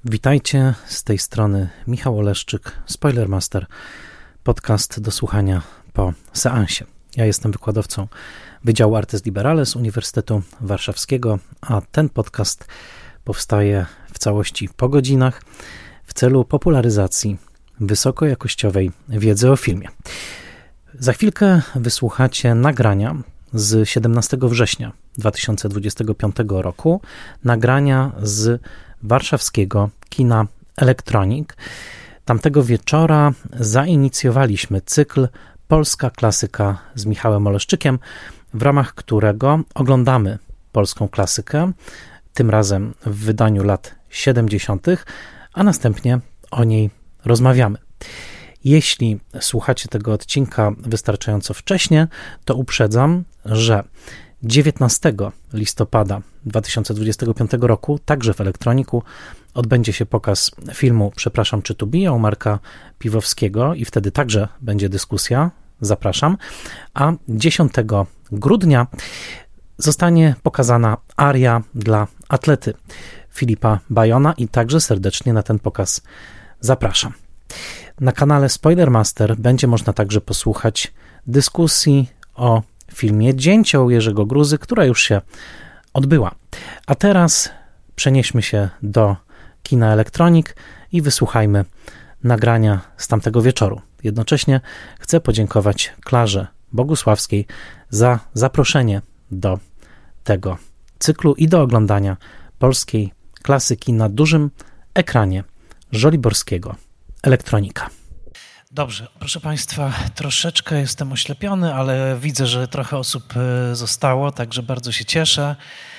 Witajcie, z tej strony Michał Oleszczyk, Spoilermaster, podcast do słuchania po seansie. Ja jestem wykładowcą Wydziału Artes Liberales Uniwersytetu Warszawskiego, a ten podcast powstaje w całości po godzinach w celu popularyzacji wysokojakościowej wiedzy o filmie. Za chwilkę wysłuchacie nagrania z 17 września 2025 roku, nagrania z warszawskiego kina Elektronik. Tamtego wieczora zainicjowaliśmy cykl Polska Klasyka z Michałem Oleszczykiem, w ramach którego oglądamy polską klasykę, tym razem w wydaniu lat 70., a następnie o niej rozmawiamy. Jeśli słuchacie tego odcinka wystarczająco wcześnie, to uprzedzam, że 19 listopada 2025 roku, także w Elektroniku, odbędzie się pokaz filmu Przepraszam, czy tu biją Marka Piwowskiego i wtedy także będzie dyskusja, zapraszam, a 10 grudnia zostanie pokazana aria dla atlety Filipa Bajona i także serdecznie na ten pokaz zapraszam. Na kanale Spoilermaster będzie można także posłuchać dyskusji o filmie Dzięcioł Jerzego Gruzy, która już się odbyła. A teraz przenieśmy się do kina Elektronik i wysłuchajmy nagrania z tamtego wieczoru. Jednocześnie chcę podziękować Klarze Bogusławskiej za zaproszenie do tego cyklu i do oglądania polskiej klasyki na dużym ekranie żoliborskiego Elektronika. Dobrze, proszę Państwa, troszeczkę jestem oślepiony, ale widzę, że trochę osób zostało, także bardzo się cieszę.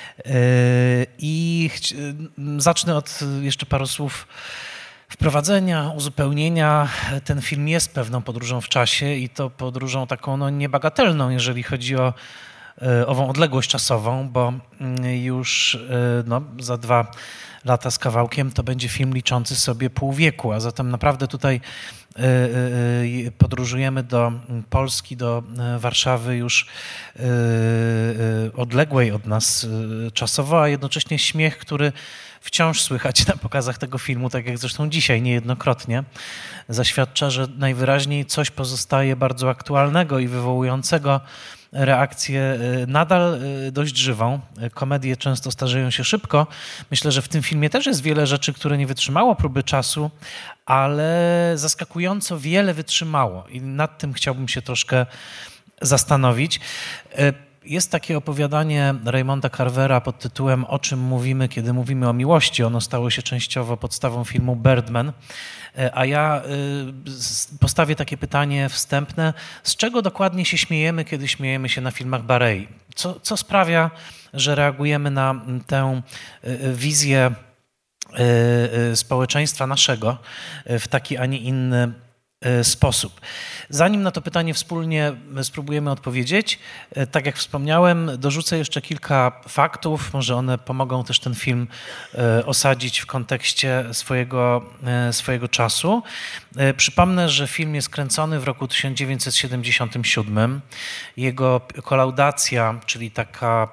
I zacznę od jeszcze paru słów wprowadzenia, uzupełnienia. Ten film jest pewną podróżą w czasie i to podróżą taką niebagatelną, jeżeli chodzi o ową odległość czasową, bo już za 2 lata z kawałkiem to będzie film liczący sobie pół wieku, a zatem naprawdę tutaj podróżujemy do Polski, do Warszawy już odległej od nas czasowo, a jednocześnie śmiech, który wciąż słychać na pokazach tego filmu, tak jak zresztą dzisiaj niejednokrotnie, zaświadcza, że najwyraźniej coś pozostaje bardzo aktualnego i wywołującego reakcję nadal dość żywą. Komedie często starzeją się szybko. Myślę, że w tym filmie też jest wiele rzeczy, które nie wytrzymało próby czasu, ale zaskakująco wiele wytrzymało i nad tym chciałbym się troszkę zastanowić. Jest takie opowiadanie Raymonda Carvera pod tytułem O czym mówimy, kiedy mówimy o miłości. Ono stało się częściowo podstawą filmu Birdman. A ja postawię takie pytanie wstępne. Z czego dokładnie się śmiejemy, kiedy śmiejemy się na filmach Barei? Co sprawia, że reagujemy na tę wizję społeczeństwa naszego w taki, a nie inny sposób? Zanim na to pytanie wspólnie spróbujemy odpowiedzieć, tak jak wspomniałem, dorzucę jeszcze kilka faktów, może one pomogą też ten film osadzić w kontekście swojego czasu. Przypomnę, że film jest kręcony w roku 1977. Jego kolaudacja, czyli taka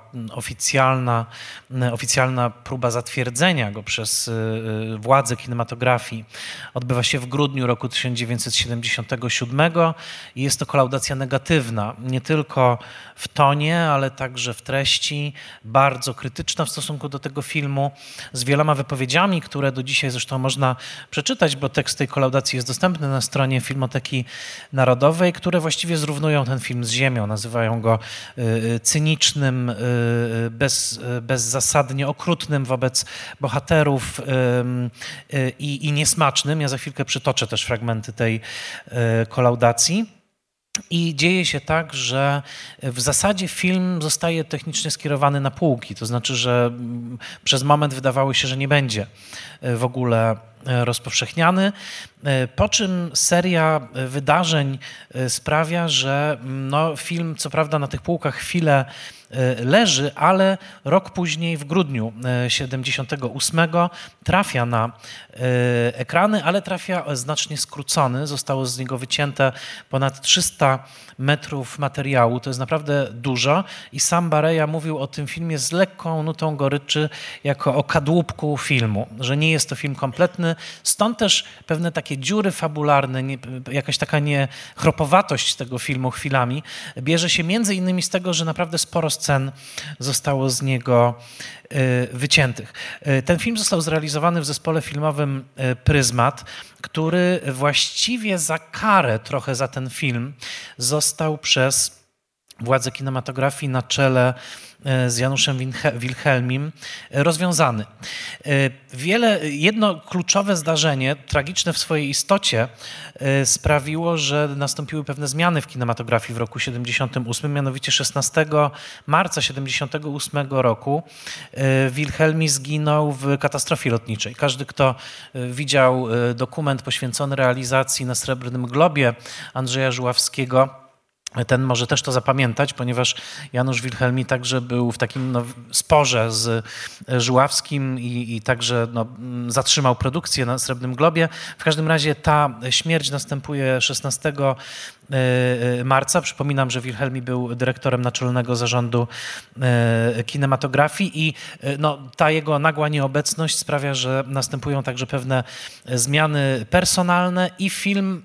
oficjalna próba zatwierdzenia go przez władze kinematografii, odbywa się w grudniu roku 1977 i jest to kolaudacja negatywna, nie tylko w tonie, ale także w treści, bardzo krytyczna w stosunku do tego filmu, z wieloma wypowiedziami, które do dzisiaj zresztą można przeczytać, bo tekst tej kolaudacji jest dostępny na stronie Filmoteki Narodowej, które właściwie zrównują ten film z ziemią, nazywają go cynicznym, bezzasadnie okrutnym wobec bohaterów i niesmacznym. Ja za chwilkę przytoczę też fragmenty tej kolaudacji. I dzieje się tak, że w zasadzie film zostaje technicznie skierowany na półki, to znaczy, że przez moment wydawało się, że nie będzie w ogóle rozpowszechniany, po czym seria wydarzeń sprawia, że film co prawda na tych półkach chwilę leży, ale rok później, w grudniu 78, trafia na ekrany, ale trafia znacznie skrócony. Zostało z niego wycięte ponad 300 metrów materiału. To jest naprawdę dużo i sam Bareja mówił o tym filmie z lekką nutą goryczy jako o kadłubku filmu, że nie jest to film kompletny. Stąd też pewne takie dziury fabularne, jakaś taka niechropowatość tego filmu chwilami bierze się między innymi z tego, że naprawdę sporo scen zostało z niego wyciętych. Ten film został zrealizowany w zespole filmowym Pryzmat, który właściwie za karę trochę za ten film został przez władze kinematografii na czele z Januszem Wilhelmim rozwiązany. Jedno kluczowe zdarzenie, tragiczne w swojej istocie, sprawiło, że nastąpiły pewne zmiany w kinematografii w roku 78, mianowicie 16 marca 78 roku Wilhelmi zginął w katastrofie lotniczej. Każdy, kto widział dokument poświęcony realizacji na Srebrnym Globie Andrzeja Żuławskiego, ten może też to zapamiętać, ponieważ Janusz Wilhelmi także był w takim sporze z Żuławskim i także zatrzymał produkcję na Srebrnym Globie. W każdym razie ta śmierć następuje 16 marca. Przypominam, że Wilhelmi był dyrektorem naczelnego zarządu kinematografii i ta jego nagła nieobecność sprawia, że następują także pewne zmiany personalne i film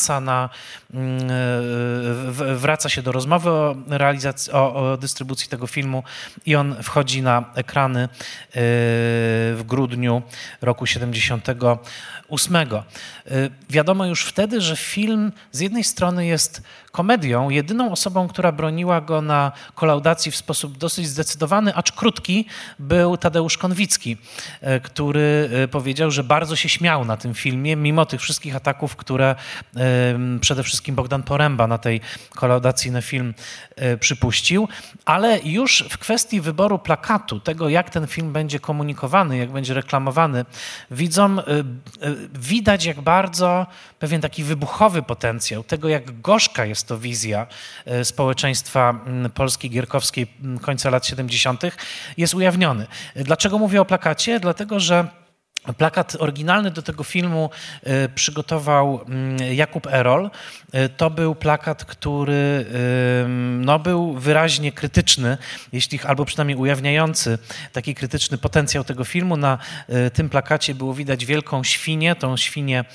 wraca się do rozmowy o realizacji, o dystrybucji tego filmu i on wchodzi na ekrany w grudniu roku 78. Wiadomo już wtedy, że film z jednej strony jest komedią. Jedyną osobą, która broniła go na kolaudacji w sposób dosyć zdecydowany, acz krótki, był Tadeusz Konwicki, który powiedział, że bardzo się śmiał na tym filmie, mimo tych wszystkich ataków, które przede wszystkim Bogdan Poręba na tej kolaudacji na film przypuścił. Ale już w kwestii wyboru plakatu, tego jak ten film będzie komunikowany, jak będzie reklamowany, widać jak bardzo pewien taki wybuchowy potencjał tego, jak gorzka jest to wizja społeczeństwa Polski gierkowskiej końca lat 70. jest ujawniony. Dlaczego mówię o plakacie? Dlatego, że plakat oryginalny do tego filmu przygotował Jakub Erol. To był plakat, który był wyraźnie krytyczny, albo przynajmniej ujawniający taki krytyczny potencjał tego filmu. Na tym plakacie było widać wielką świnię, tą świnię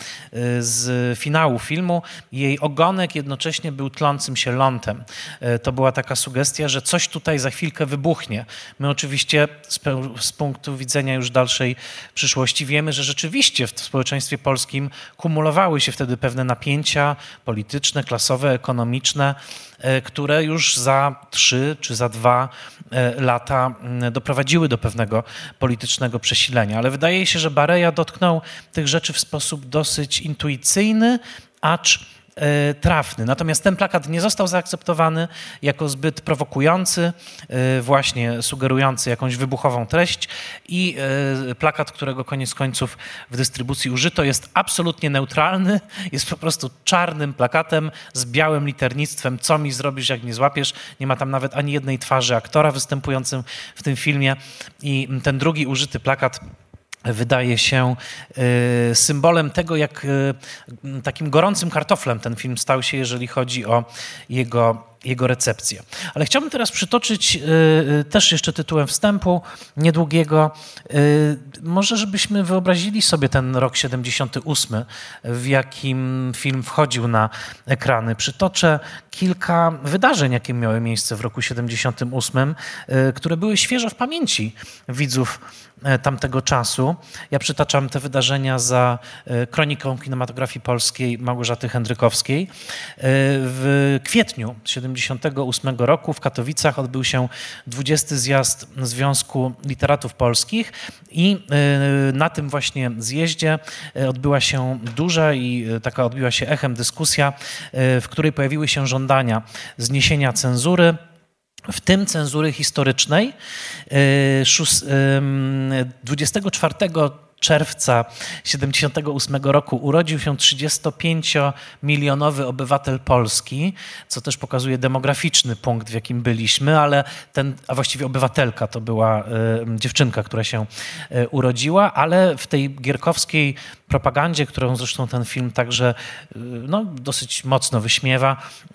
z finału filmu. Jej ogonek jednocześnie był tlącym się lądem. To była taka sugestia, że coś tutaj za chwilkę wybuchnie. My oczywiście z punktu widzenia już dalszej przyszłości wiemy, że rzeczywiście w społeczeństwie polskim kumulowały się wtedy pewne napięcia polityczne, klasowe, ekonomiczne, które już za 3 czy za 2 lata doprowadziły do pewnego politycznego przesilenia. Ale wydaje się, że Bareja dotknął tych rzeczy w sposób dosyć intuicyjny, acz trafny. Natomiast ten plakat nie został zaakceptowany jako zbyt prowokujący, właśnie sugerujący jakąś wybuchową treść i plakat, którego koniec końców w dystrybucji użyto, jest absolutnie neutralny, jest po prostu czarnym plakatem z białym liternictwem. Co mi zrobisz, jak nie złapiesz? Nie ma tam nawet ani jednej twarzy aktora występującym w tym filmie i ten drugi użyty plakat wydaje się symbolem tego, jak takim gorącym kartoflem ten film stał się, jeżeli chodzi o jego recepcję. Ale chciałbym teraz przytoczyć też jeszcze tytułem wstępu niedługiego, może żebyśmy wyobrazili sobie ten rok 78, w jakim film wchodził na ekrany. Przytoczę kilka wydarzeń, jakie miały miejsce w roku 78, które były świeżo w pamięci widzów tamtego czasu. Ja przytaczam te wydarzenia za kroniką kinematografii polskiej Małgorzaty Jędrykowskiej. W kwietniu 78 roku w Katowicach odbył się 20. zjazd Związku Literatów Polskich i na tym właśnie zjeździe odbyła się duża i taka odbiła się echem dyskusja, w której pojawiły się żądania zniesienia cenzury, w tym cenzury historycznej. 24 czerwca 1978 roku urodził się 35-milionowy obywatel Polski, co też pokazuje demograficzny punkt, w jakim byliśmy, a właściwie obywatelka to była dziewczynka, która się urodziła, ale w tej gierkowskiej propagandzie, którą zresztą ten film także dosyć mocno wyśmiewa,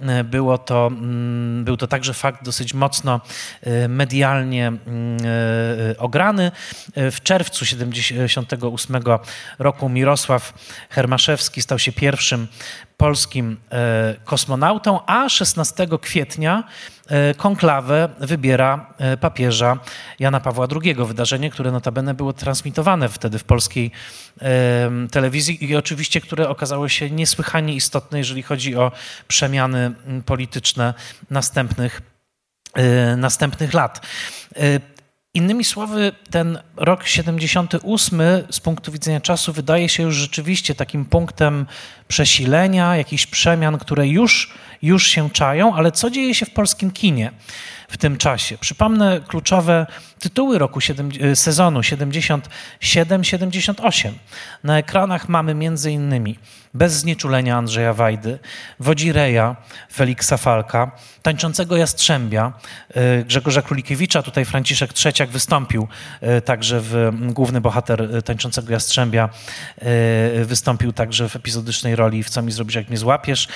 był to także fakt dosyć mocno medialnie ograny. W czerwcu 1978 roku Mirosław Hermaszewski stał się pierwszym polskim kosmonautą, a 16 kwietnia konklawę wybiera papieża Jana Pawła II. Wydarzenie, które notabene było transmitowane wtedy w polskiej telewizji i oczywiście, które okazało się niesłychanie istotne, jeżeli chodzi o przemiany polityczne następnych lat. Innymi słowy, ten rok 78 z punktu widzenia czasu wydaje się już rzeczywiście takim punktem przesilenia, jakichś przemian, które już się czają, ale co dzieje się w polskim kinie w tym czasie? Przypomnę kluczowe tytuły sezonu 77-78. Na ekranach mamy m.in. Bez znieczulenia Andrzeja Wajdy, Wodzireja Feliksa Falka, Tańczącego Jastrzębia Grzegorza Królikiewicza. Tutaj Franciszek Trzeciak wystąpił także główny bohater Tańczącego Jastrzębia wystąpił także w epizodycznej roli w Co mi zrobisz, jak mnie złapiesz.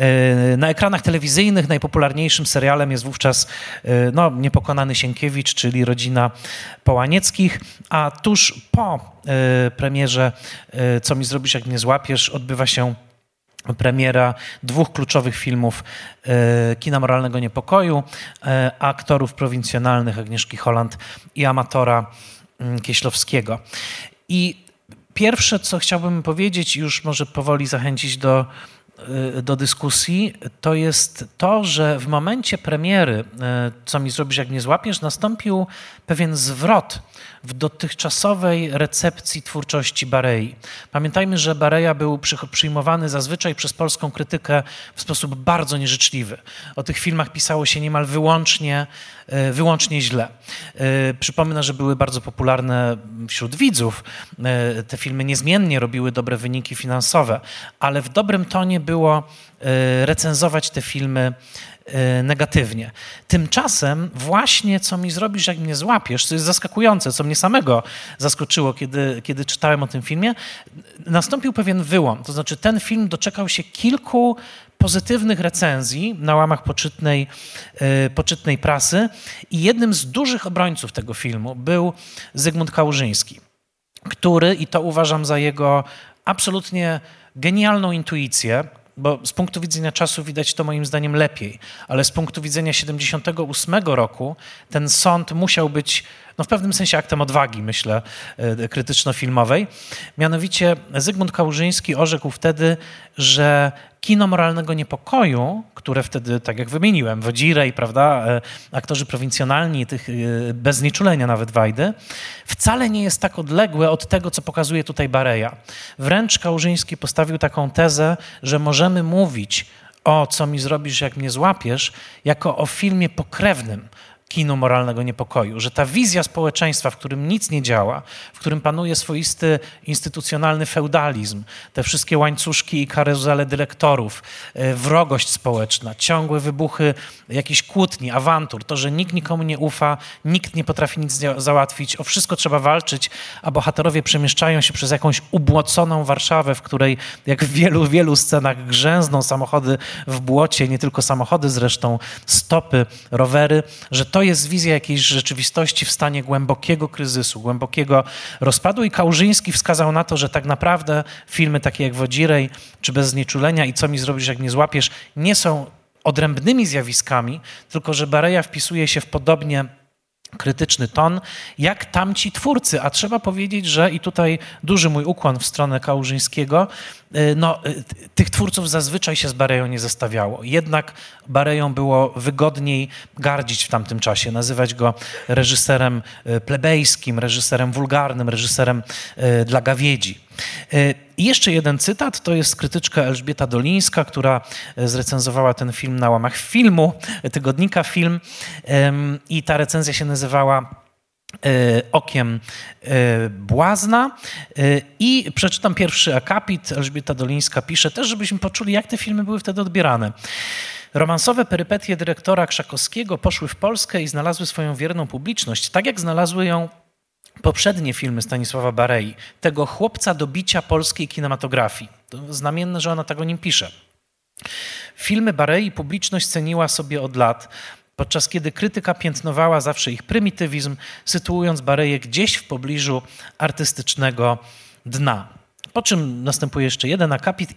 Na ekranach telewizyjnych najpopularniejszym serialem jest wówczas Niepokonany Sienkiewicz, czyli Rodzina Połanieckich, a tuż po premierze Co mi zrobisz, jak mnie złapiesz odbywa się premiera dwóch kluczowych filmów kina moralnego niepokoju, aktorów prowincjonalnych Agnieszki Holland i Amatora Kieślowskiego. I pierwsze, co chciałbym powiedzieć, już może powoli zachęcić do dyskusji, to jest to, że w momencie premiery Co mi zrobisz, jak mnie złapiesz, nastąpił pewien zwrot w dotychczasowej recepcji twórczości Barei. Pamiętajmy, że Bareja był przyjmowany zazwyczaj przez polską krytykę w sposób bardzo nieżyczliwy. O tych filmach pisało się niemal wyłącznie źle. Przypomnę, że były bardzo popularne wśród widzów. Te filmy niezmiennie robiły dobre wyniki finansowe, ale w dobrym tonie było recenzować te filmy negatywnie. Tymczasem właśnie Co mi zrobisz, jak mnie złapiesz, co jest zaskakujące, co mnie samego zaskoczyło, kiedy czytałem o tym filmie, nastąpił pewien wyłom. To znaczy ten film doczekał się kilku pozytywnych recenzji na łamach poczytnej prasy i jednym z dużych obrońców tego filmu był Zygmunt Kałużyński, który, i to uważam za jego absolutnie genialną intuicję, bo z punktu widzenia czasu widać to moim zdaniem lepiej, ale z punktu widzenia 78 roku ten sąd musiał być w pewnym sensie aktem odwagi, myślę, krytyczno-filmowej. Mianowicie Zygmunt Kałużyński orzekł wtedy, że kino moralnego niepokoju, które wtedy, tak jak wymieniłem, Wodzirej, prawda, aktorzy prowincjonalni, tych bez znieczulenia nawet Wajdy, wcale nie jest tak odległe od tego, co pokazuje tutaj Bareja. Wręcz Kałużyński postawił taką tezę, że możemy mówić o Co mi zrobisz, jak mnie złapiesz, jako o filmie pokrewnym kinu moralnego niepokoju, że ta wizja społeczeństwa, w którym nic nie działa, w którym panuje swoisty instytucjonalny feudalizm, te wszystkie łańcuszki i karuzele dyrektorów, wrogość społeczna, ciągłe wybuchy jakichś kłótni, awantur, to, że nikt nikomu nie ufa, nikt nie potrafi nic załatwić, o wszystko trzeba walczyć, a bohaterowie przemieszczają się przez jakąś ubłoconą Warszawę, w której jak w wielu scenach grzęzną samochody w błocie, nie tylko samochody zresztą, stopy, rowery, że to jest wizja jakiejś rzeczywistości w stanie głębokiego kryzysu, głębokiego rozpadu i Kałużyński wskazał na to, że tak naprawdę filmy takie jak Wodzirej czy Bez znieczulenia i Co mi zrobisz, jak mnie złapiesz nie są odrębnymi zjawiskami, tylko że Bareja wpisuje się w podobnie krytyczny ton, jak tamci twórcy, a trzeba powiedzieć, że i tutaj duży mój ukłon w stronę Kałużyńskiego, tych twórców zazwyczaj się z Bareją nie zestawiało. Jednak Bareją było wygodniej gardzić w tamtym czasie, nazywać go reżyserem plebejskim, reżyserem wulgarnym, reżyserem dla gawiedzi. I jeszcze jeden cytat, to jest krytyczka Elżbieta Dolińska, która zrecenzowała ten film na łamach Filmu, tygodnika Film i ta recenzja się nazywała Okiem błazna. I przeczytam pierwszy akapit. Elżbieta Dolińska pisze też, żebyśmy poczuli, jak te filmy były wtedy odbierane. Romansowe perypetie dyrektora Krzakowskiego poszły w Polskę i znalazły swoją wierną publiczność, tak jak znalazły ją poprzednie filmy Stanisława Barei, tego chłopca do bicia polskiej kinematografii. To znamienne, że ona tak o nim pisze. Filmy Barei publiczność ceniła sobie od lat, podczas kiedy krytyka piętnowała zawsze ich prymitywizm, sytuując Bareję gdzieś w pobliżu artystycznego dna. Po czym następuje jeszcze jeden akapit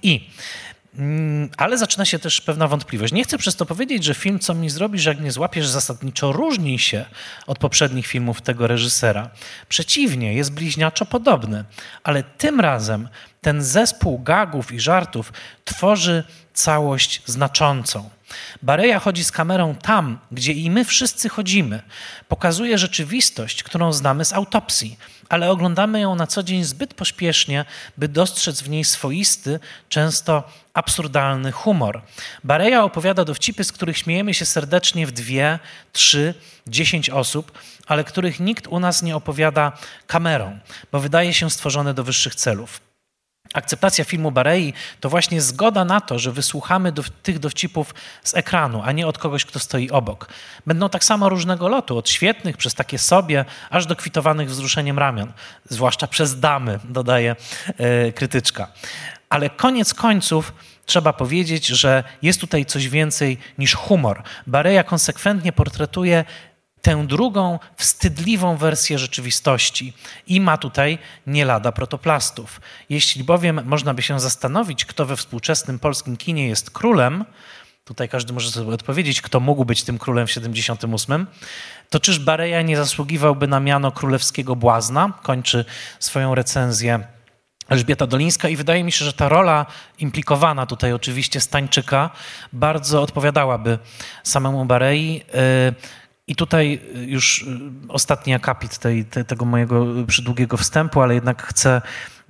ale zaczyna się też pewna wątpliwość. Nie chcę przez to powiedzieć, że film Co mi zrobisz, jak nie złapiesz zasadniczo różni się od poprzednich filmów tego reżysera. Przeciwnie, jest bliźniaczo podobny, ale tym razem ten zespół gagów i żartów tworzy całość znaczącą. Bareja chodzi z kamerą tam, gdzie i my wszyscy chodzimy. Pokazuje rzeczywistość, którą znamy z autopsji, ale oglądamy ją na co dzień zbyt pośpiesznie, by dostrzec w niej swoisty, często absurdalny humor. Bareja opowiada dowcipy, z których śmiejemy się serdecznie w 2, 3, 10 osób, ale których nikt u nas nie opowiada kamerą, bo wydaje się stworzone do wyższych celów. Akceptacja filmu Barei to właśnie zgoda na to, że wysłuchamy tych dowcipów z ekranu, a nie od kogoś, kto stoi obok. Będą tak samo różnego lotu, od świetnych przez takie sobie, aż do kwitowanych wzruszeniem ramion. Zwłaszcza przez damy, dodaje krytyczka. Ale koniec końców trzeba powiedzieć, że jest tutaj coś więcej niż humor. Bareja konsekwentnie portretuje tę drugą, wstydliwą wersję rzeczywistości i ma tutaj nie lada protoplastów. Jeśli bowiem można by się zastanowić, kto we współczesnym polskim kinie jest królem, tutaj każdy może sobie odpowiedzieć, kto mógł być tym królem w 78, to czyż Bareja nie zasługiwałby na miano królewskiego błazna? Kończy swoją recenzję Elżbieta Dolińska i wydaje mi się, że ta rola implikowana tutaj oczywiście Stańczyka bardzo odpowiadałaby samemu Barei. I tutaj już ostatni akapit tego mojego przydługiego wstępu, ale jednak chcę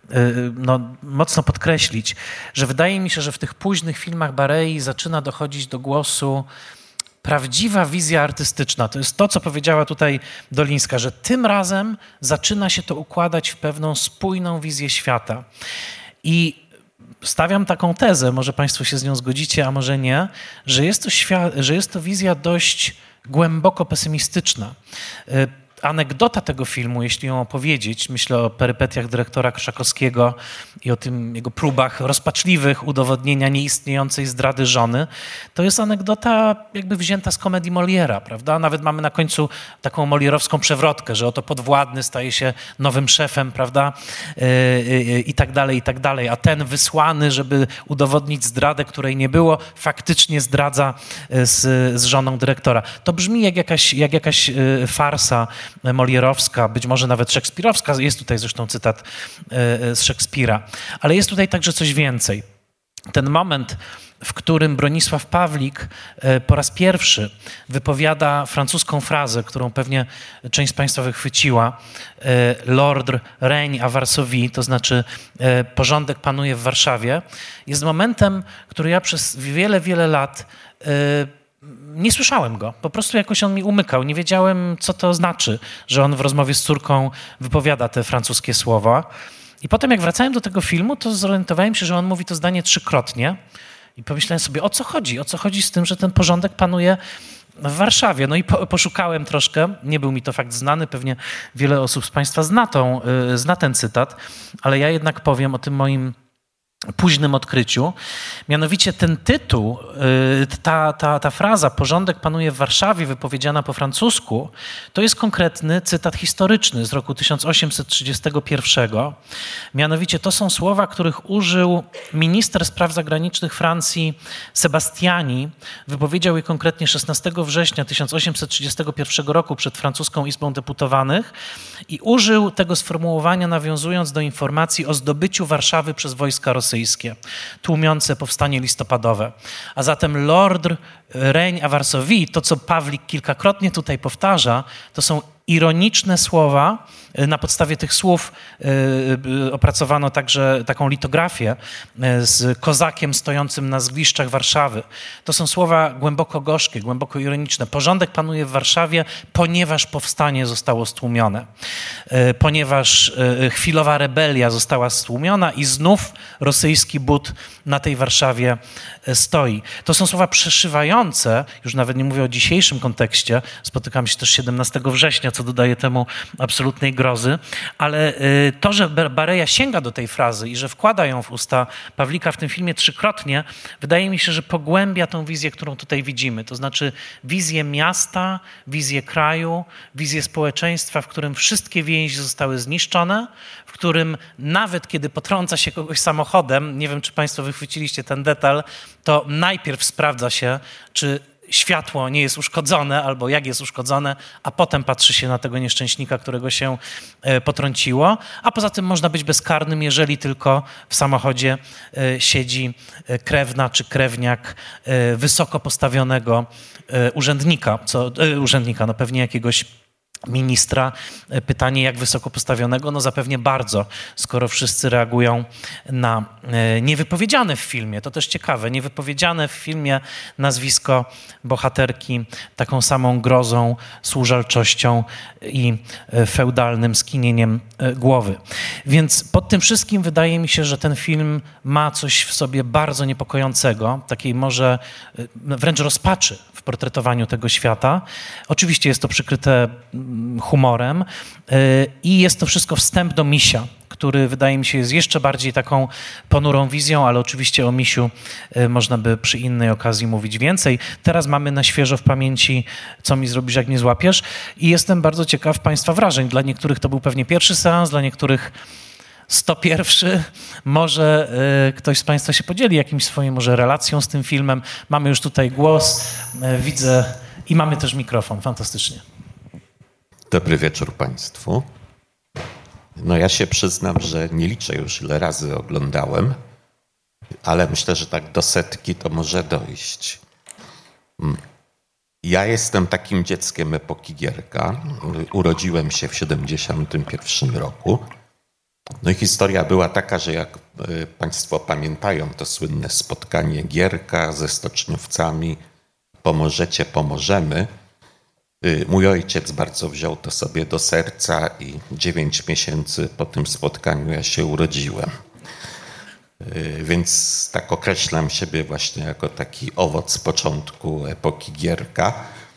mocno podkreślić, że wydaje mi się, że w tych późnych filmach Barei zaczyna dochodzić do głosu prawdziwa wizja artystyczna. To jest to, co powiedziała tutaj Dolińska, że tym razem zaczyna się to układać w pewną spójną wizję świata. I stawiam taką tezę, może Państwo się z nią zgodzicie, a może nie, że jest to wizja dość głęboko pesymistyczna. Anegdota tego filmu, jeśli ją opowiedzieć, myślę o perypetiach dyrektora Krzakowskiego i o tym jego próbach rozpaczliwych udowodnienia nieistniejącej zdrady żony, to jest anegdota jakby wzięta z komedii Moliera, prawda? Nawet mamy na końcu taką molierowską przewrotkę, że oto podwładny staje się nowym szefem, prawda? I tak dalej, a ten wysłany, żeby udowodnić zdradę, której nie było, faktycznie zdradza z żoną dyrektora. To brzmi jak jakaś farsa molierowska, być może nawet szekspirowska. Jest tutaj zresztą cytat z Szekspira. Ale jest tutaj także coś więcej. Ten moment, w którym Bronisław Pawlik po raz pierwszy wypowiada francuską frazę, którą pewnie część z Państwa wychwyciła, l'ordre règne à Varsovie, to znaczy porządek panuje w Warszawie, jest momentem, który ja przez wiele, wiele lat nie słyszałem go. Po prostu jakoś on mi umykał. Nie wiedziałem, co to znaczy, że on w rozmowie z córką wypowiada te francuskie słowa. I potem jak wracałem do tego filmu, to zorientowałem się, że on mówi to zdanie 3-krotnie. I pomyślałem sobie, o co chodzi? O co chodzi z tym, że ten porządek panuje w Warszawie? No i poszukałem troszkę. Nie był mi to fakt znany. Pewnie wiele osób z Państwa zna ten cytat. Ale ja jednak powiem o tym moim późnym odkryciu. Mianowicie ten tytuł, ta fraza porządek panuje w Warszawie wypowiedziana po francusku, to jest konkretny cytat historyczny z roku 1831. Mianowicie to są słowa, których użył minister spraw zagranicznych Francji Sebastiani. Wypowiedział je konkretnie 16 września 1831 roku przed francuską Izbą Deputowanych i użył tego sformułowania nawiązując do informacji o zdobyciu Warszawy przez wojska rosyjskie, tłumiące powstanie listopadowe. A zatem l'ordre Reń a Varsovie, to co Pawlik kilkakrotnie tutaj powtarza, to są ironiczne słowa. Na podstawie tych słów opracowano także taką litografię z kozakiem stojącym na zgliszczach Warszawy. To są słowa głęboko gorzkie, głęboko ironiczne. Porządek panuje w Warszawie, ponieważ powstanie zostało stłumione. Ponieważ chwilowa rebelia została stłumiona i znów rosyjski but na tej Warszawie stoi. To są słowa przeszywające, już nawet nie mówię o dzisiejszym kontekście, spotykam się też 17 września, co dodaje temu absolutnej grozy, ale to, że Bareja sięga do tej frazy i że wkłada ją w usta Pawlika w tym filmie trzykrotnie, wydaje mi się, że pogłębia tą wizję, którą tutaj widzimy. To znaczy wizję miasta, wizję kraju, wizję społeczeństwa, w którym wszystkie więzi zostały zniszczone, w którym nawet kiedy potrąca się kogoś samochodem, nie wiem, czy państwo wychwyciliście ten detal, to najpierw sprawdza się, czy światło nie jest uszkodzone albo jak jest uszkodzone, a potem patrzy się na tego nieszczęśnika, którego się potrąciło. A poza tym można być bezkarnym, jeżeli tylko w samochodzie siedzi krewna czy krewniak wysoko postawionego urzędnika, no pewnie jakiegoś ministra. Pytanie, jak wysoko postawionego? No zapewnie bardzo, skoro wszyscy reagują na niewypowiedziane w filmie, to też ciekawe, niewypowiedziane w filmie nazwisko bohaterki taką samą grozą, służalczością i feudalnym skinieniem głowy. Więc pod tym wszystkim wydaje mi się, że ten film ma coś w sobie bardzo niepokojącego, takiej może wręcz rozpaczy w portretowaniu tego świata. Oczywiście jest to przykryte humorem i jest to wszystko wstęp do Misia, który wydaje mi się jest jeszcze bardziej taką ponurą wizją, ale oczywiście o Misiu można by przy innej okazji mówić więcej. Teraz mamy na świeżo w pamięci Co mi zrobisz, jak mnie złapiesz i jestem bardzo ciekaw państwa wrażeń. Dla niektórych to był pewnie pierwszy seans, dla niektórych 101. Może ktoś z państwa się podzieli jakimś swoim może relacją z tym filmem. Mamy już tutaj głos, widzę i mamy też mikrofon. Fantastycznie. Dobry wieczór państwu. No ja się przyznam, że nie liczę już ile razy oglądałem, ale myślę, że tak do 100 to może dojść. Ja jestem takim dzieckiem epoki Gierka. Urodziłem się w 1971 roku. No i historia była taka, że jak państwo pamiętają to słynne spotkanie Gierka ze stoczniowcami, pomożecie, pomożemy. Mój ojciec bardzo wziął to sobie do serca i 9 miesięcy po tym spotkaniu ja się urodziłem. Więc tak określam siebie właśnie jako taki owoc początku epoki Gierka.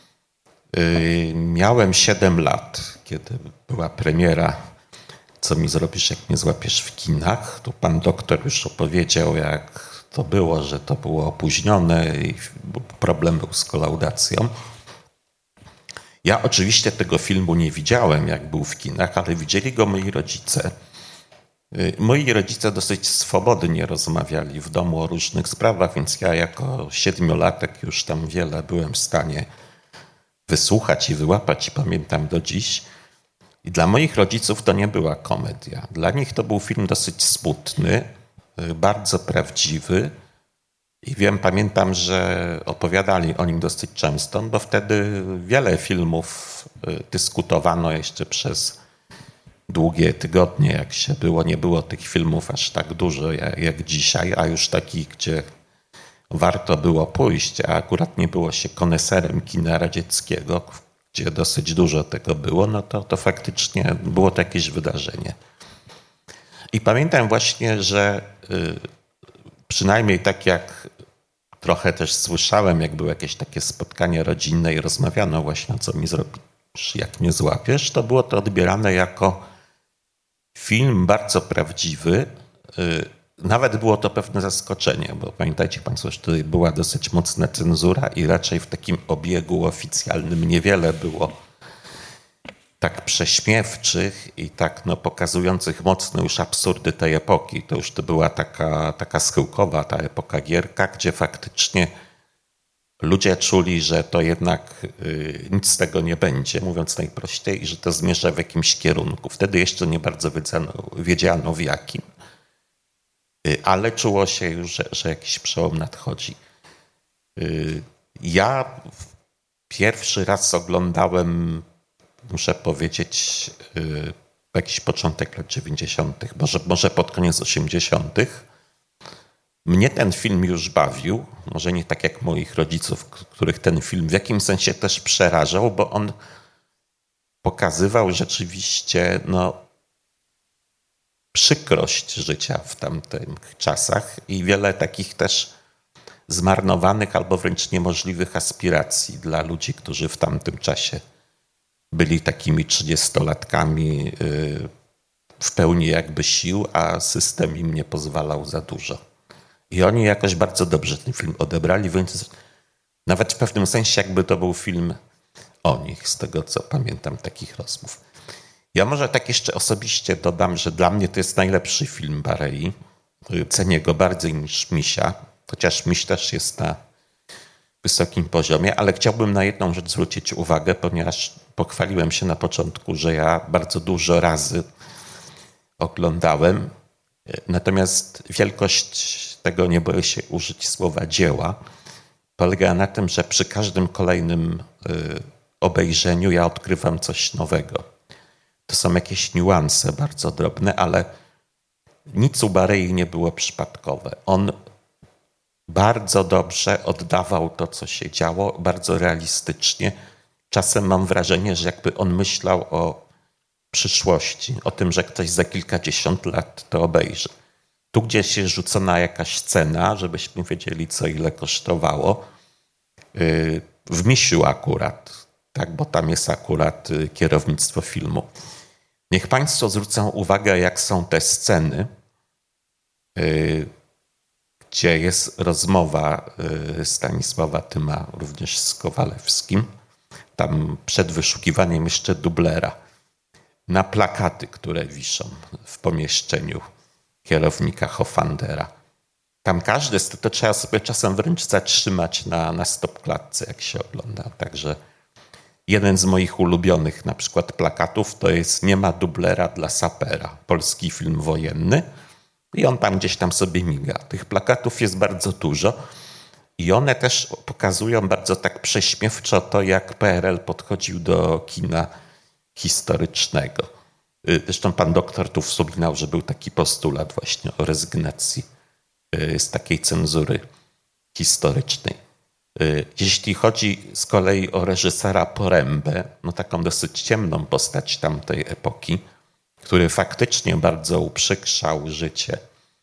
Miałem 7 lat, kiedy była premiera Co mi zrobisz, jak mnie złapiesz w kinach. Tu pan doktor już opowiedział, jak to było, że to było opóźnione i problem był z kolaudacją. Ja oczywiście tego filmu nie widziałem, jak był w kinach, ale widzieli go moi rodzice. Moi rodzice dosyć swobodnie rozmawiali w domu o różnych sprawach, więc ja jako 7-latek już tam wiele byłem w stanie wysłuchać i wyłapać i pamiętam do dziś. I dla moich rodziców to nie była komedia. Dla nich to był film dosyć smutny, bardzo prawdziwy. I pamiętam, że opowiadali o nim dosyć często, bo wtedy wiele filmów dyskutowano jeszcze przez długie tygodnie, jak się było. Nie było tych filmów aż tak dużo jak dzisiaj, a już takich, gdzie warto było pójść, a akurat nie było się koneserem kina radzieckiego, gdzie dosyć dużo tego było, no to faktycznie było to jakieś wydarzenie. I pamiętam właśnie, że przynajmniej tak jak trochę też słyszałem, jak były jakieś takie spotkania rodzinne i rozmawiano właśnie o Co mi zrobisz, jak mnie złapiesz, to było to odbierane jako film bardzo prawdziwy. Nawet było to pewne zaskoczenie, bo pamiętajcie państwo, że tutaj była dosyć mocna cenzura i raczej w takim obiegu oficjalnym niewiele było tak prześmiewczych i tak pokazujących mocno już absurdy tej epoki. To już to była taka schyłkowa ta epoka Gierka, gdzie faktycznie ludzie czuli, że to jednak nic z tego nie będzie, mówiąc najprościej, i że to zmierza w jakimś kierunku. Wtedy jeszcze nie bardzo wiedziano w jakim, ale czuło się już, że jakiś przełom nadchodzi. Ja pierwszy raz oglądałem, muszę powiedzieć, jakiś początek lat 90., może pod koniec 80. Mnie ten film już bawił, może nie tak jak moich rodziców, których ten film w jakimś sensie też przerażał, bo on pokazywał rzeczywiście przykrość życia w tamtych czasach i wiele takich też zmarnowanych albo wręcz niemożliwych aspiracji dla ludzi, którzy w tamtym czasie byli takimi 30-latkami w pełni jakby sił, a system im nie pozwalał za dużo. I oni jakoś bardzo dobrze ten film odebrali, więc nawet w pewnym sensie jakby to był film o nich, z tego co pamiętam takich rozmów. Ja może tak jeszcze osobiście dodam, że dla mnie to jest najlepszy film Barei. Cenię go bardziej niż Misia, chociaż Miś też jest na wysokim poziomie, ale chciałbym na jedną rzecz zwrócić uwagę, ponieważ pochwaliłem się na początku, że ja bardzo dużo razy oglądałem. Natomiast wielkość tego, nie boję się użyć słowa dzieła, polega na tym, że przy każdym kolejnym obejrzeniu ja odkrywam coś nowego. To są jakieś niuanse bardzo drobne, ale nic u Barei nie było przypadkowe. On bardzo dobrze oddawał to, co się działo, bardzo realistycznie. Czasem mam wrażenie, że jakby on myślał o przyszłości, o tym, że ktoś za kilkadziesiąt lat to obejrzy. Tu gdzieś jest rzucona jakaś cena, żebyśmy wiedzieli, co ile kosztowało. W Misiu akurat, tak, bo tam jest akurat kierownictwo filmu. Niech Państwo zwrócą uwagę, jak są te sceny, gdzie jest rozmowa Stanisława Tyma również z Kowalewskim, tam przed wyszukiwaniem jeszcze dublera, na plakaty, które wiszą w pomieszczeniu kierownika Hofandera. Tam każdy, to trzeba sobie czasem wręcz zatrzymać na stopklatce, jak się ogląda. Także jeden z moich ulubionych na przykład plakatów to jest "Nie ma dublera dla sapera", polski film wojenny. I on tam gdzieś tam sobie miga. Tych plakatów jest bardzo dużo i one też pokazują bardzo tak prześmiewczo to, jak PRL podchodził do kina historycznego. Zresztą pan doktor tu wspominał, że był taki postulat właśnie o rezygnacji z takiej cenzury historycznej. Jeśli chodzi z kolei o reżysera Porębę, taką dosyć ciemną postać tamtej epoki, który faktycznie bardzo uprzykrzał życie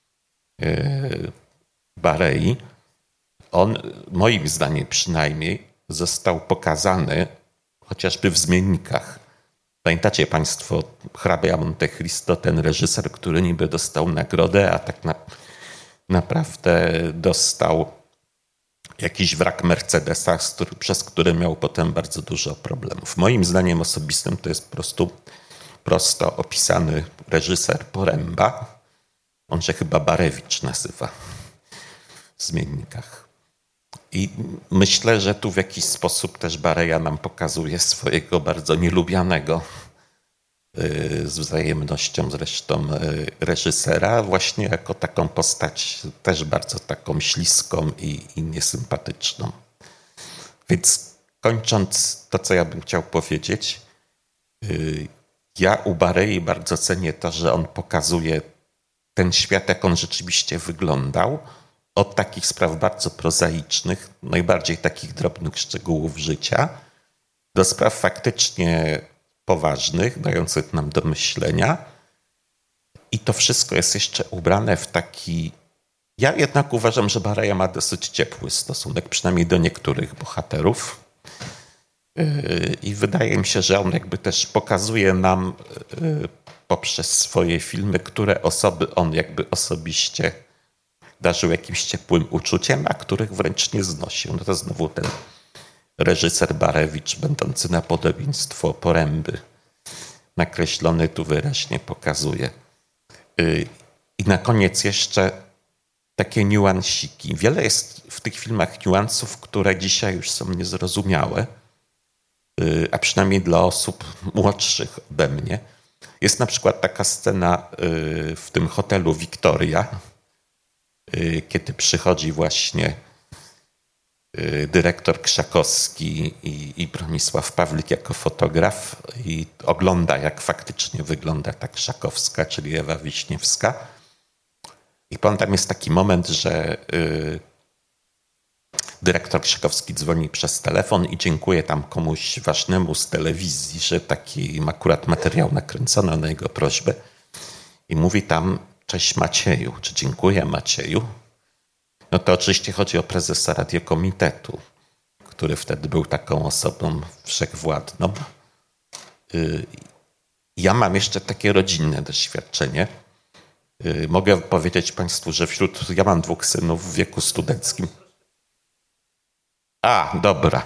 Barei, on, moim zdaniem przynajmniej, został pokazany chociażby w Zmiennikach. Pamiętacie Państwo hrabia Monte Cristo, ten reżyser, który niby dostał nagrodę, a tak naprawdę dostał jakiś wrak Mercedesa, przez który miał potem bardzo dużo problemów. Moim zdaniem osobistym to jest po prostu prosto opisany reżyser Poręba. On się chyba Barewicz nazywa w Zmiennikach. I myślę, że tu w jakiś sposób też Bareja nam pokazuje swojego bardzo nielubianego, z wzajemnością zresztą, reżysera, właśnie jako taką postać też bardzo taką śliską i niesympatyczną. Więc kończąc to, co ja bym chciał powiedzieć, ja u Barei bardzo cenię to, że on pokazuje ten świat, jak on rzeczywiście wyglądał, od takich spraw bardzo prozaicznych, najbardziej takich drobnych szczegółów życia, do spraw faktycznie poważnych, dających nam do myślenia. I to wszystko jest jeszcze ubrane w taki... Ja jednak uważam, że Bareja ma dosyć ciepły stosunek, przynajmniej do niektórych bohaterów. I wydaje mi się, że on jakby też pokazuje nam poprzez swoje filmy, które osoby on jakby osobiście darzył jakimś ciepłym uczuciem, a których wręcz nie znosił. To znowu ten reżyser Barewicz, będący na podobieństwo Poręby, nakreślony tu wyraźnie pokazuje. I na koniec jeszcze takie niuansiki. Wiele jest w tych filmach niuansów, które dzisiaj już są niezrozumiałe, a przynajmniej dla osób młodszych ode mnie. Jest na przykład taka scena w tym hotelu Victoria, kiedy przychodzi właśnie dyrektor Krzakowski i Bronisław Pawlik jako fotograf i ogląda, jak faktycznie wygląda ta Krzakowska, czyli Ewa Wiśniewska. I tam jest taki moment, że dyrektor Krzakowski dzwoni przez telefon i dziękuję tam komuś ważnemu z telewizji, że taki akurat materiał nakręcono na jego prośbę. I mówi tam: cześć Macieju, czy dziękuję Macieju? No to oczywiście chodzi o prezesa Radiokomitetu, który wtedy był taką osobą wszechwładną. Ja mam jeszcze takie rodzinne doświadczenie. Mogę powiedzieć Państwu, że ja mam 2 synów w wieku studenckim. Dobra.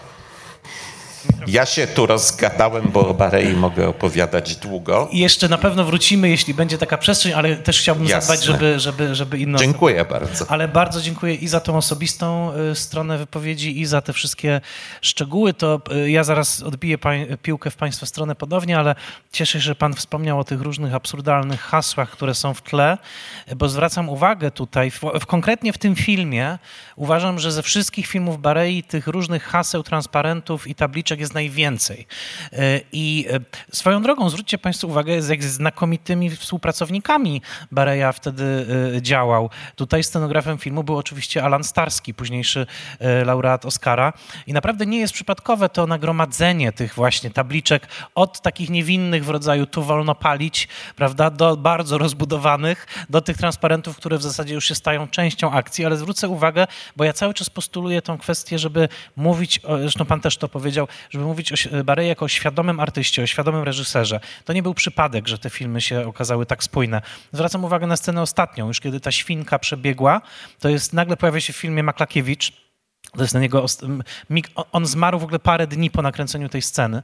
Ja się tu rozgadałem, bo o Barei mogę opowiadać długo. I jeszcze na pewno wrócimy, jeśli będzie taka przestrzeń, ale też chciałbym zadbać, żeby inne Dziękuję osoby... bardzo. Ale bardzo dziękuję i za tą osobistą stronę wypowiedzi, i za te wszystkie szczegóły. To ja zaraz odbiję piłkę w Państwa stronę podobnie, ale cieszę się, że Pan wspomniał o tych różnych absurdalnych hasłach, które są w tle, bo zwracam uwagę tutaj, konkretnie w tym filmie, uważam, że ze wszystkich filmów Barei tych różnych haseł, transparentów i tabliczek jest najwięcej. I swoją drogą zwróćcie Państwo uwagę, jak z znakomitymi współpracownikami Bareja wtedy działał. Tutaj scenografem filmu był oczywiście Alan Starski, późniejszy laureat Oscara. I naprawdę nie jest przypadkowe to nagromadzenie tych właśnie tabliczek od takich niewinnych w rodzaju tu wolno palić, prawda, do bardzo rozbudowanych, do tych transparentów, które w zasadzie już się stają częścią akcji, ale zwrócę uwagę, bo ja cały czas postuluję tą kwestię, żeby mówić, zresztą Pan też to powiedział, żeby mówić o Barei jako o świadomym artyście, o świadomym reżyserze. To nie był przypadek, że te filmy się okazały tak spójne. Zwracam uwagę na scenę ostatnią, już kiedy ta świnka przebiegła, to jest, nagle pojawia się w filmie Maklakiewicz. To jest na niego, on zmarł w ogóle parę dni po nakręceniu tej sceny.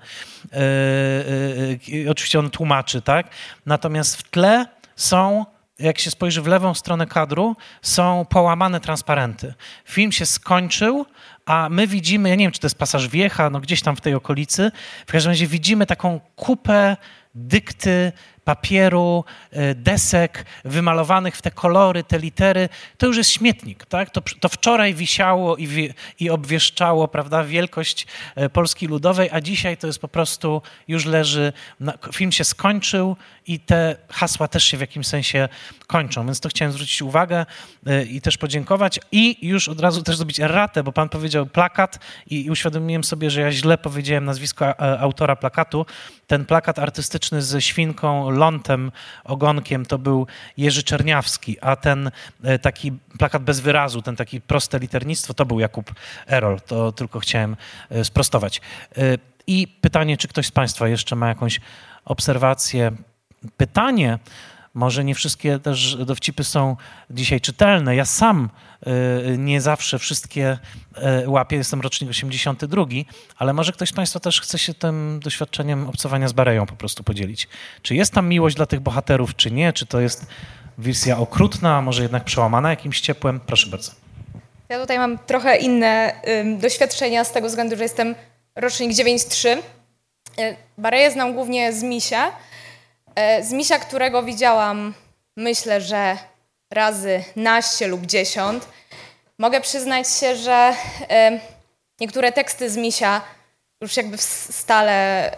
Oczywiście on tłumaczy, tak? Natomiast w tle są, jak się spojrzy w lewą stronę kadru, są połamane transparenty. Film się skończył, a my widzimy, ja nie wiem, czy to jest Pasaż Wiecha, no gdzieś tam w tej okolicy, w każdym razie widzimy taką kupę dykty, papieru, desek wymalowanych w te kolory, te litery. To już jest śmietnik, tak? To wczoraj wisiało i obwieszczało, prawda, wielkość Polski Ludowej, a dzisiaj to jest po prostu, już leży, film się skończył i te hasła też się w jakimś sensie kończą. Więc to chciałem zwrócić uwagę i też podziękować i już od razu też zrobić erratę, bo Pan powiedział plakat i uświadomiłem sobie, że ja źle powiedziałem nazwisko autora plakatu. Ten plakat artystyczny ze świnką, lątem, ogonkiem to był Jerzy Czerniawski, a ten taki plakat bez wyrazu, ten taki proste liternictwo, to był Jakub Erol. To tylko chciałem sprostować. I pytanie, czy ktoś z Państwa jeszcze ma jakąś obserwację? Pytanie, może nie wszystkie też dowcipy są dzisiaj czytelne. Ja sam nie zawsze wszystkie łapię, jestem rocznik 82, ale może ktoś z Państwa też chce się tym doświadczeniem obcowania z Bareją po prostu podzielić. Czy jest tam miłość dla tych bohaterów, czy nie? Czy to jest wersja okrutna, a może jednak przełamana jakimś ciepłem? Proszę bardzo. Ja tutaj mam trochę inne doświadczenia z tego względu, że jestem rocznik 9-3. Bareję znam głównie z Misia. Z Misia, którego widziałam, myślę, że razy naście lub 10. Mogę przyznać się, że niektóre teksty z Misia już jakby stale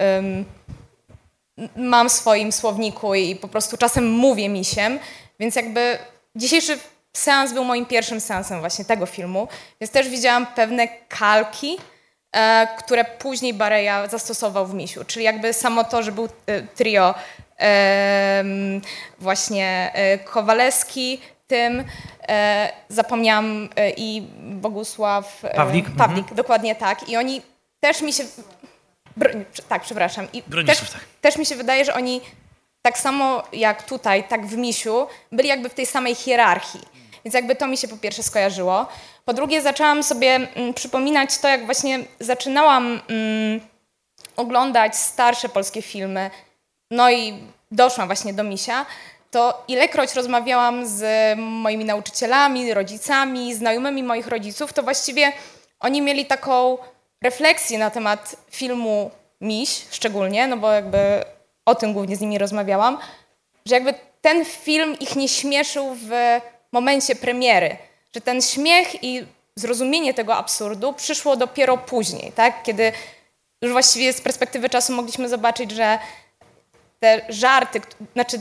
mam w swoim słowniku i po prostu czasem mówię Misiem, więc jakby dzisiejszy seans był moim pierwszym seansem właśnie tego filmu, więc też widziałam pewne kalki, które później Bareja zastosował w Misiu, czyli jakby samo to, że był trio właśnie Kowalewski, tym, zapomniałam, i Bogusław Pawlik, dokładnie tak. I oni też mi się... tak, przepraszam. I też mi się wydaje, że oni tak samo jak tutaj, tak w Misiu, byli jakby w tej samej hierarchii. Więc jakby to mi się po pierwsze skojarzyło. Po drugie zaczęłam sobie przypominać to, jak właśnie zaczynałam oglądać starsze polskie filmy, no i doszłam właśnie do Misia, to ilekroć rozmawiałam z moimi nauczycielami, rodzicami, znajomymi moich rodziców, to właściwie oni mieli taką refleksję na temat filmu Miś szczególnie, no bo jakby o tym głównie z nimi rozmawiałam, że jakby ten film ich nie śmieszył w momencie premiery, że ten śmiech i zrozumienie tego absurdu przyszło dopiero później, tak? Kiedy już właściwie z perspektywy czasu mogliśmy zobaczyć, że te żarty, znaczy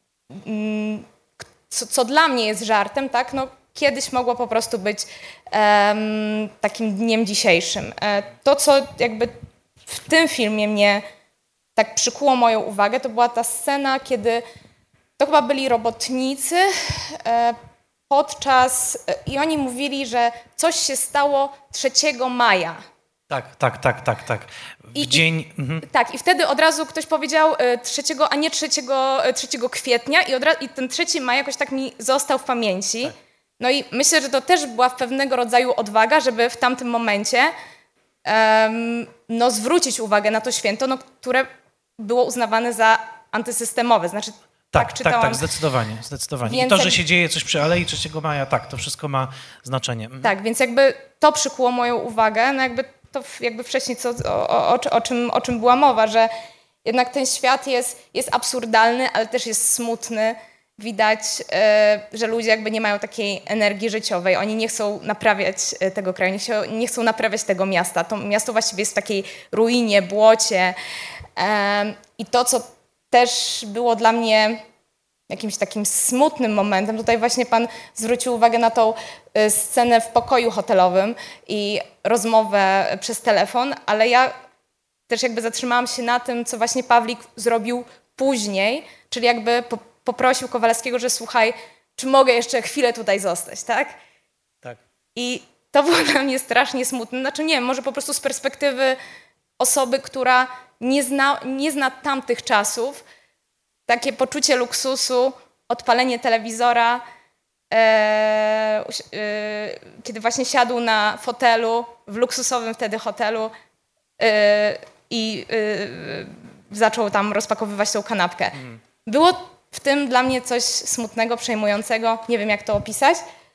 co dla mnie jest żartem, tak? No, kiedyś mogło po prostu być takim dniem dzisiejszym. To, co jakby w tym filmie mnie tak przykuło moją uwagę, to była ta scena, kiedy to chyba byli robotnicy i oni mówili, że coś się stało 3 maja. Tak. Dzień... Tak, i wtedy od razu ktoś powiedział 3, a nie 3 kwietnia i ten 3 maja jakoś tak mi został w pamięci. Tak. No i myślę, że to też była pewnego rodzaju odwaga, żeby w tamtym momencie zwrócić uwagę na to święto, które było uznawane za antysystemowe. Znaczy, tak, zdecydowanie. Więc I to, że się dzieje coś przy Alei 3 Maja, tak, to wszystko ma znaczenie. Tak, więc jakby to przykuło moją uwagę, no jakby to jakby wcześniej o czym była mowa, że jednak ten świat jest absurdalny, ale też jest smutny. Widać, że ludzie jakby nie mają takiej energii życiowej. Oni nie chcą naprawiać tego kraju, nie chcą naprawiać tego miasta. To miasto właściwie jest w takiej ruinie, błocie. I to, co też było dla mnie jakimś takim smutnym momentem, tutaj właśnie pan zwrócił uwagę na tą scenę w pokoju hotelowym i rozmowę przez telefon, ale ja też jakby zatrzymałam się na tym, co właśnie Pawlik zrobił później, czyli jakby poprosił Kowalewskiego, że słuchaj, czy mogę jeszcze chwilę tutaj zostać, tak? Tak. I to było dla mnie strasznie smutne. Znaczy nie wiem, może po prostu z perspektywy osoby, która nie zna tamtych czasów, takie poczucie luksusu, odpalenie telewizora, kiedy właśnie siadł na fotelu, w luksusowym wtedy hotelu i zaczął tam rozpakowywać tą kanapkę. Było w tym dla mnie coś smutnego, przejmującego. Nie wiem, jak to opisać.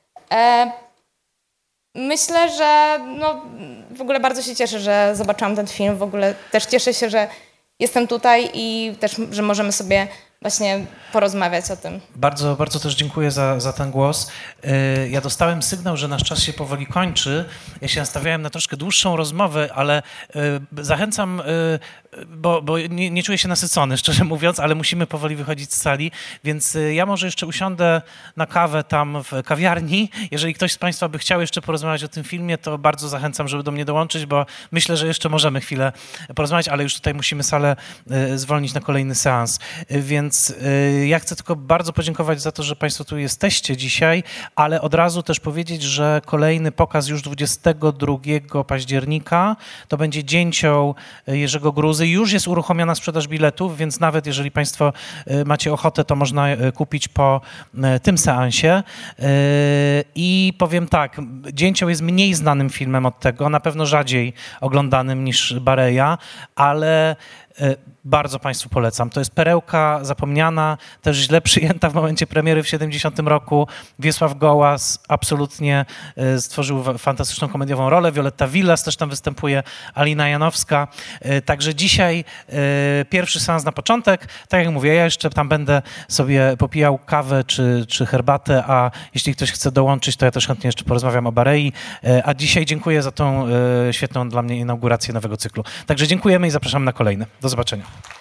Myślę, że w ogóle bardzo się cieszę, że zobaczyłam ten film. W ogóle też cieszę się, że jestem tutaj i też, że możemy sobie właśnie porozmawiać o tym. Bardzo, bardzo też dziękuję za ten głos. Ja dostałem sygnał, że nasz czas się powoli kończy. Ja się nastawiałem na troszkę dłuższą rozmowę, ale zachęcam, bo nie czuję się nasycony, szczerze mówiąc, ale musimy powoli wychodzić z sali, więc ja może jeszcze usiądę na kawę tam w kawiarni. Jeżeli ktoś z Państwa by chciał jeszcze porozmawiać o tym filmie, to bardzo zachęcam, żeby do mnie dołączyć, bo myślę, że jeszcze możemy chwilę porozmawiać, ale już tutaj musimy salę zwolnić na kolejny seans. Więc ja chcę tylko bardzo podziękować za to, że Państwo tu jesteście dzisiaj, ale od razu też powiedzieć, że kolejny pokaz już 22 października to będzie Dzięcioł Jerzego Gruzy. Już jest uruchomiona sprzedaż biletów, więc nawet jeżeli Państwo macie ochotę, to można kupić po tym seansie. I powiem tak, Dzięcioł jest mniej znanym filmem od tego, na pewno rzadziej oglądanym niż Bareja, ale bardzo Państwu polecam. To jest perełka zapomniana, też źle przyjęta w momencie premiery w 70 roku. Wiesław Gołas absolutnie stworzył fantastyczną komediową rolę. Violetta Villas też tam występuje, Alina Janowska. Także dzisiaj pierwszy seans na początek. Tak jak mówię, ja jeszcze tam będę sobie popijał kawę czy herbatę, a jeśli ktoś chce dołączyć, to ja też chętnie jeszcze porozmawiam o Barei. A dzisiaj dziękuję za tą świetną dla mnie inaugurację nowego cyklu. Także dziękujemy i zapraszam na kolejne. Do zobaczenia.